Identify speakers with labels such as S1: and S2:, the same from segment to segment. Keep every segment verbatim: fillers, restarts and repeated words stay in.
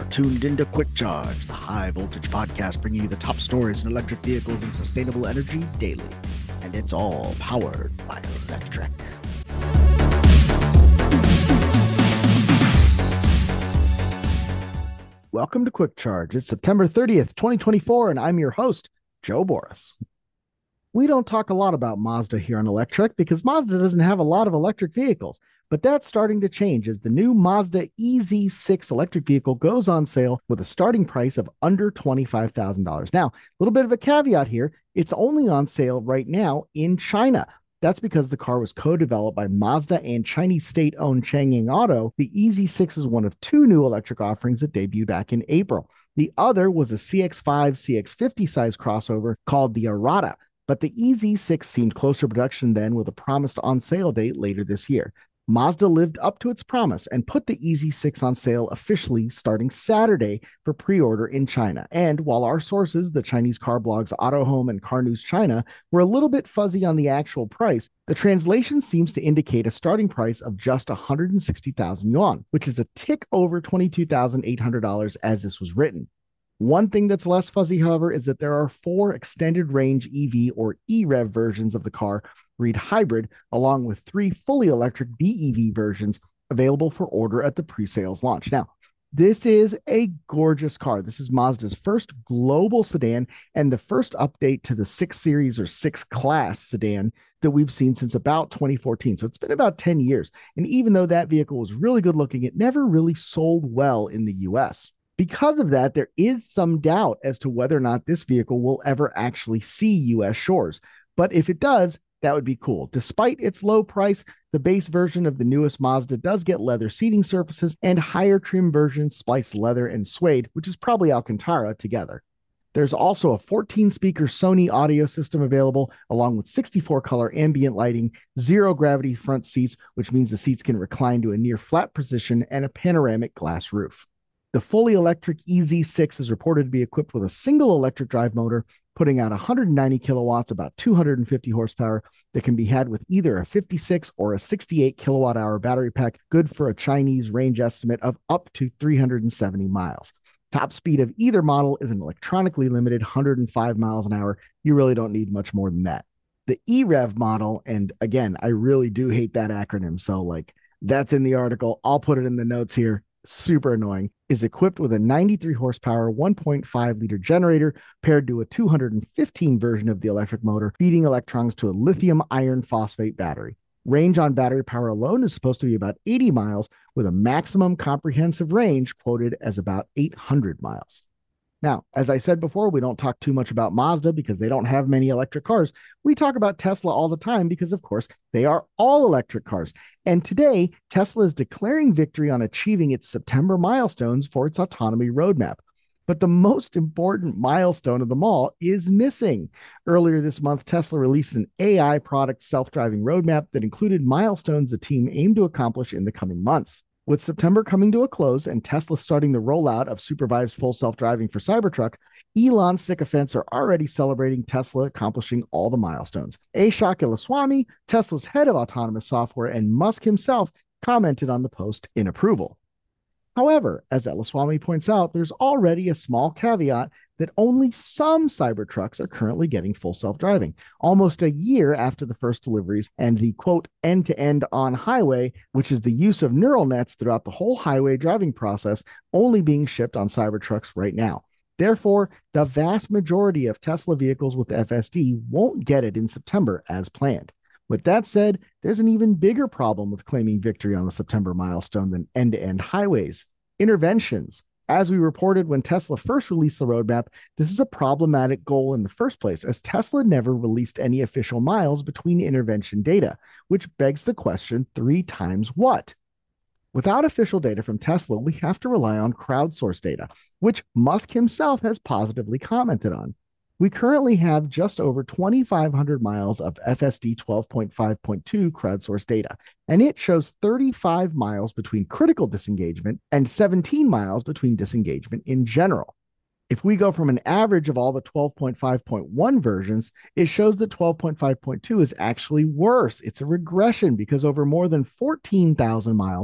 S1: tuned into Quick Charge, the high voltage podcast bringing you the top stories in electric vehicles and sustainable energy daily. And it's all powered by electric. Welcome to Quick Charge. It's September thirtieth, twenty twenty-four, and I'm your host, Joe Boris. We don't talk a lot about Mazda here on Electrek because Mazda doesn't have a lot of electric vehicles, but that's starting to change as the new Mazda E Z six electric vehicle goes on sale with a starting price of under twenty-five thousand dollars. Now, a little bit of a caveat here, it's only on sale right now in China. That's because the car was co-developed by Mazda and Chinese state-owned Changyang Auto. The E Z six is one of two new electric offerings that debuted back in April. The other was a C X five, C X fifty size crossover called the Arata. But the E Z six seemed closer to production then with a promised on-sale date later this year. Mazda lived up to its promise and put the E Z six on sale officially starting Saturday for pre-order in China. And while our sources, the Chinese car blogs Autohome and Car News China, were a little bit fuzzy on the actual price, the translation seems to indicate a starting price of just one hundred sixty thousand yuan, which is a tick over twenty-two thousand eight hundred dollars as this was written. One thing that's less fuzzy, however, is that there are four extended range E V or E REV versions of the car, read hybrid, along with three fully electric B E V versions available for order at the pre-sales launch. Now, this is a gorgeous car. This is Mazda's first global sedan and the first update to the six series or six class sedan that we've seen since about twenty fourteen. So it's been about ten years. And even though that vehicle was really good looking, it never really sold well in the U S. Because of that, there is some doubt as to whether or not this vehicle will ever actually see U S shores. But if it does, that would be cool. Despite its low price, the base version of the newest Mazda does get leather seating surfaces, and higher trim versions splice leather and suede, which is probably Alcantara, together. There's also a fourteen speaker Sony audio system available, along with sixty-four color ambient lighting, zero gravity front seats, which means the seats can recline to a near flat position, and a panoramic glass roof. The fully electric E Z six is reported to be equipped with a single electric drive motor, putting out one hundred ninety kilowatts, about two hundred fifty horsepower, that can be had with either a fifty-six or a sixty-eight kilowatt hour battery pack, good for a Chinese range estimate of up to three hundred seventy miles. Top speed of either model is an electronically limited one hundred five miles an hour. You really don't need much more than that. The E REV model, and again, I really do hate that acronym, so like that's in the article. I'll put it in the notes here. Super annoying, is equipped with a ninety-three horsepower, one point five liter generator paired to a two hundred fifteen version of the electric motor, feeding electrons to a lithium iron phosphate battery. Range on battery power alone is supposed to be about eighty miles, with a maximum comprehensive range quoted as about eight hundred miles. Now, as I said before, we don't talk too much about Mazda because they don't have many electric cars. We talk about Tesla all the time because, of course, they are all electric cars. And today, Tesla is declaring victory on achieving its September milestones for its autonomy roadmap. But the most important milestone of them all is missing. Earlier this month, Tesla released an A I product self-driving roadmap that included milestones the team aimed to accomplish in the coming months. With September coming to a close and Tesla starting the rollout of supervised full self-driving for Cybertruck, Elon sycophants are already celebrating Tesla accomplishing all the milestones. Ashok Elluswamy, Tesla's head of autonomous software, and Musk himself commented on the post in approval. However, as Elluswamy points out, there's already a small caveat that only some Cybertrucks are currently getting full self-driving, almost a year after the first deliveries and the, quote, end-to-end on-highway, which is the use of neural nets throughout the whole highway driving process, only being shipped on Cybertrucks right now. Therefore, the vast majority of Tesla vehicles with F S D won't get it in September as planned. With that said, there's an even bigger problem with claiming victory on the September milestone than end-to-end highways: interventions. As we reported when Tesla first released the roadmap, this is a problematic goal in the first place, as Tesla never released any official miles between intervention data, which begs the question three times what? Without official data from Tesla, we have to rely on crowdsourced data, which Musk himself has positively commented on. We currently have just over twenty-five hundred miles of F S D twelve point five point two crowdsourced data, and it shows thirty-five miles between critical disengagement and seventeen miles between disengagement in general. If we go from an average of all the twelve point five point one versions, it shows that twelve point five point two is actually worse. It's a regression because over more than fourteen thousand miles,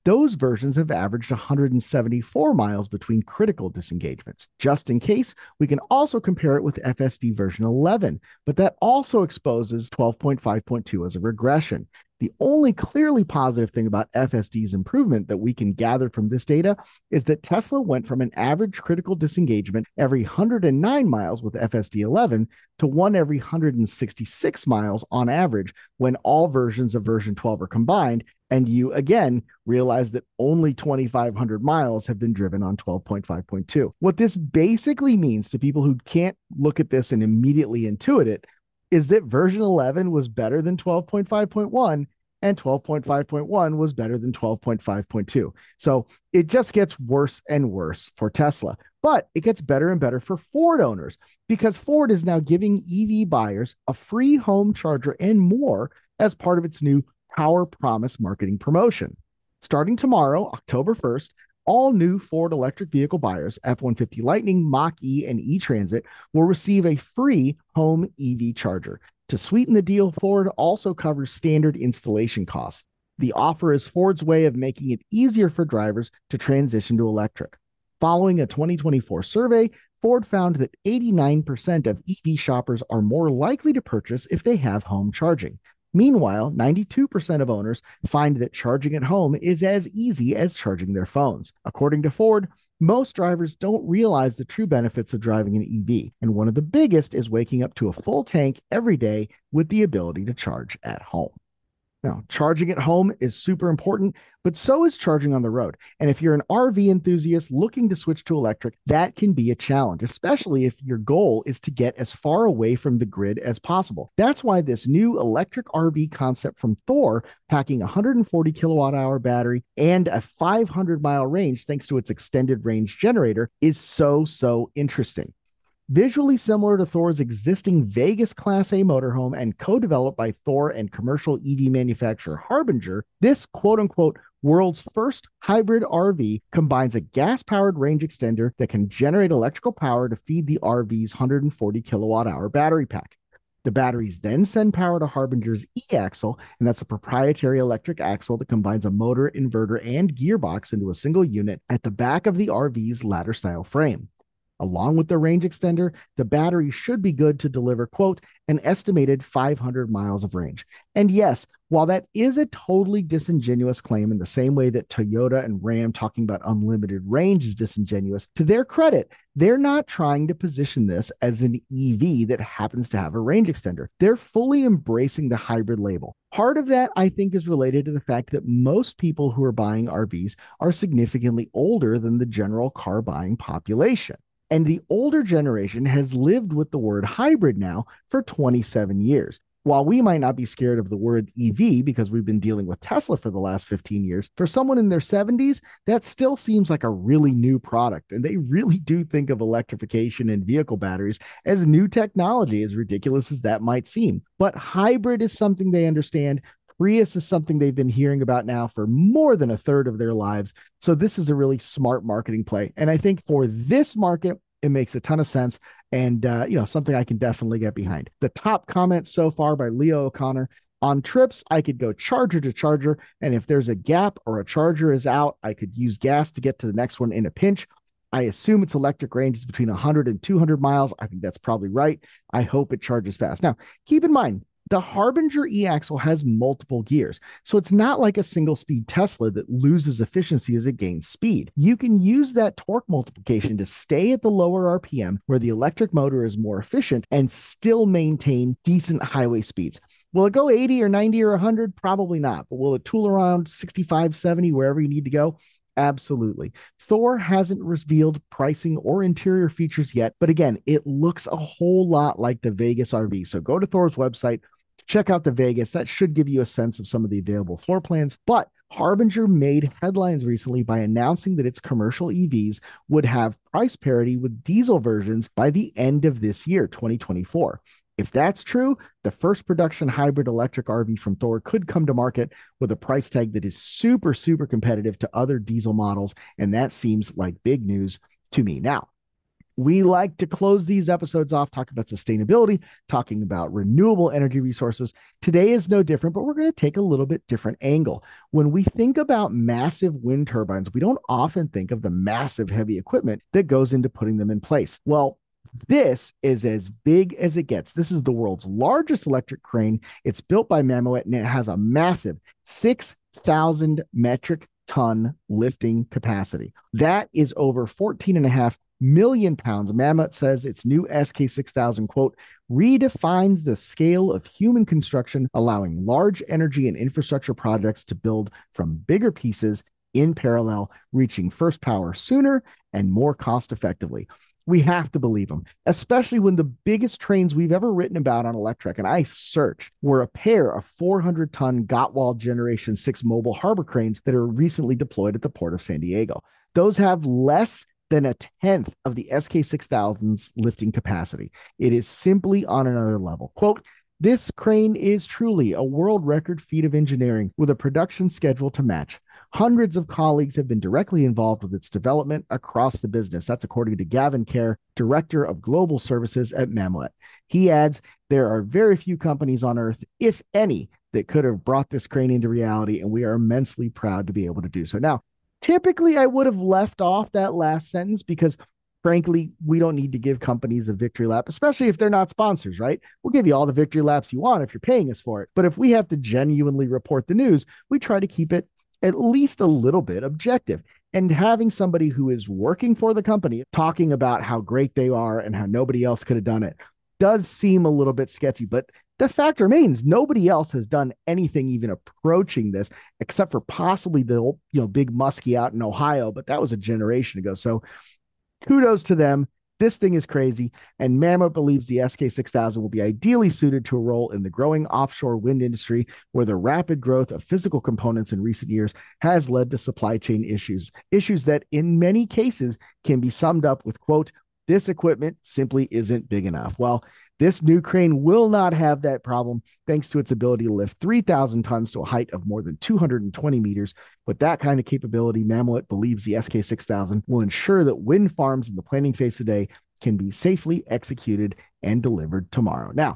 S1: Those versions have averaged one hundred seventy-four miles between critical disengagements. Just in case, we can also compare it with F S D version eleven, but that also exposes twelve point five point two as a regression. The only clearly positive thing about F S D's improvement that we can gather from this data is that Tesla went from an average critical disengagement every one hundred nine miles with F S D eleven to one every one hundred sixty-six miles on average when all versions of version twelve are combined. And you, again, realize that only twenty-five hundred miles have been driven on twelve point five point two. What this basically means to people who can't look at this and immediately intuit it is that version eleven was better than twelve point five point one and twelve point five point one was better than twelve point five point two. So it just gets worse and worse for Tesla, but it gets better and better for Ford owners because Ford is now giving E V buyers a free home charger and more as part of its new Power Promise marketing promotion. Starting tomorrow, October first, all new Ford electric vehicle buyers, F one fifty Lightning, Mach-E, and E-Transit, will receive a free home E V charger. To sweeten the deal, Ford also covers standard installation costs. The offer is Ford's way of making it easier for drivers to transition to electric. Following a twenty twenty-four survey, Ford found that eighty-nine percent of E V shoppers are more likely to purchase if they have home charging. Meanwhile, ninety-two percent of owners find that charging at home is as easy as charging their phones. According to Ford, most drivers don't realize the true benefits of driving an E V, and one of the biggest is waking up to a full tank every day with the ability to charge at home. Now, charging at home is super important, but so is charging on the road. And if you're an R V enthusiast looking to switch to electric, that can be a challenge, especially if your goal is to get as far away from the grid as possible. That's why this new electric R V concept from Thor, packing a one hundred forty kilowatt hour battery and a five hundred mile range thanks to its extended range generator, is so, so interesting. Visually similar to Thor's existing Vegas Class A motorhome and co-developed by Thor and commercial E V manufacturer Harbinger, this quote-unquote world's first hybrid R V combines a gas-powered range extender that can generate electrical power to feed the R V's one hundred forty kilowatt hour battery pack. The batteries then send power to Harbinger's e-axle, and that's a proprietary electric axle that combines a motor, inverter, and gearbox into a single unit at the back of the R V's ladder-style frame. Along with the range extender, the battery should be good to deliver, quote, an estimated five hundred miles of range. And yes, while that is a totally disingenuous claim in the same way that Toyota and Ram talking about unlimited range is disingenuous, to their credit, they're not trying to position this as an E V that happens to have a range extender. They're fully embracing the hybrid label. Part of that, I think, is related to the fact that most people who are buying R Vs are significantly older than the general car buying population. And the older generation has lived with the word hybrid now for twenty-seven years. While we might not be scared of the word E V because we've been dealing with Tesla for the last fifteen years, for someone in their seventies, that still seems like a really new product. And they really do think of electrification and vehicle batteries as new technology, as ridiculous as that might seem. But hybrid is something they understand. Prius is something they've been hearing about now for more than a third of their lives. So this is a really smart marketing play. And I think for this market, it makes a ton of sense and, uh, you know, something I can definitely get behind. The top comment so far by Leo O'Connor: on trips, I could go charger to charger. And if there's a gap or a charger is out, I could use gas to get to the next one in a pinch. I assume its electric range is between one hundred and two hundred miles. I think that's probably right. I hope it charges fast. Now, keep in mind, the Harbinger e-axle has multiple gears, so it's not like a single-speed Tesla that loses efficiency as it gains speed. You can use that torque multiplication to stay at the lower R P M where the electric motor is more efficient and still maintain decent highway speeds. Will it go eighty or ninety or one hundred? Probably not, but will it tool around sixty-five, seventy wherever you need to go? Absolutely. Thor hasn't revealed pricing or interior features yet, but again, it looks a whole lot like the Vegas R V. So go to Thor's website, check out the Vegas. That should give you a sense of some of the available floor plans. But Harbinger made headlines recently by announcing that its commercial E Vs would have price parity with diesel versions by the end of this year, twenty twenty-four. If that's true, the first production hybrid electric R V from Thor could come to market with a price tag that is super, super competitive to other diesel models, and that seems like big news to me. Now, We like to close these episodes off talking about sustainability, talking about renewable energy resources. Today is no different, but we're going to take a little bit different angle. When we think about massive wind turbines, we don't often think of the massive heavy equipment that goes into putting them in place. Well, this is as big as it gets. This is the world's largest electric crane. It's built by Mammoet, and it has a massive six thousand metric ton lifting capacity. That is over fourteen and a half million pounds. Mammoet says its new S K six thousand, quote, redefines the scale of human construction, allowing large energy and infrastructure projects to build from bigger pieces in parallel, reaching first power sooner and more cost effectively. We have to believe them, especially when the biggest trains we've ever written about on Electrek, and I searched, were a pair of four hundred ton Gottwald Generation six mobile harbor cranes that are recently deployed at the Port of San Diego. Those have less than a tenth of the S K six thousand's lifting capacity. It is simply on another level. Quote, this crane is truly a world record feat of engineering with a production schedule to match. Hundreds of colleagues have been directly involved with its development across the business. That's according to Gavin Kerr, Director of Global Services at Mammoet. He adds, there are very few companies on Earth, if any, that could have brought this crane into reality, and we are immensely proud to be able to do so. Now, typically, I would have left off that last sentence because, frankly, we don't need to give companies a victory lap, especially if they're not sponsors, right? We'll give you all the victory laps you want if you're paying us for it. But if we have to genuinely report the news, we try to keep it at least a little bit objective. And having somebody who is working for the company talking about how great they are and how nobody else could have done it does seem a little bit sketchy. But the fact remains, nobody else has done anything even approaching this, except for possibly the you know big Muskie out in Ohio, but that was a generation ago. So kudos to them. This thing is crazy, and Mammoet believes the S K six thousand will be ideally suited to a role in the growing offshore wind industry, where the rapid growth of physical components in recent years has led to supply chain issues, issues that in many cases can be summed up with, quote, this equipment simply isn't big enough. Well, this new crane will not have that problem thanks to its ability to lift three thousand tons to a height of more than two hundred twenty meters. With that kind of capability, Mammoet believes the S K six thousand will ensure that wind farms in the planning phase today can be safely executed and delivered tomorrow. Now,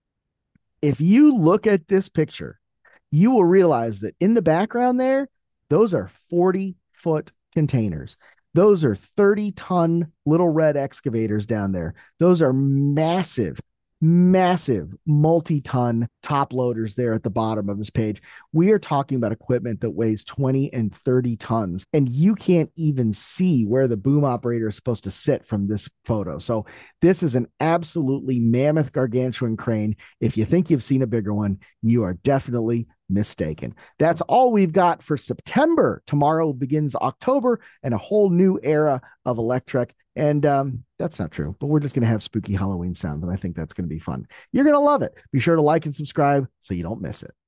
S1: if you look at this picture, you will realize that in the background there, those are forty foot containers. Those are thirty ton little red excavators down there. Those are massive, massive multi-ton top loaders there at the bottom of this page. We are talking about equipment that weighs twenty and thirty tons, and you can't even see where the boom operator is supposed to sit from this photo. So this is an absolutely mammoth gargantuan crane. If you think you've seen a bigger one, you are definitely mistaken. That's all we've got for September. Tomorrow begins October and a whole new era of Electrek. And um, that's not true, but we're just going to have spooky Halloween sounds, and I think that's going to be fun. You're going to love it. Be sure to like and subscribe so you don't miss it.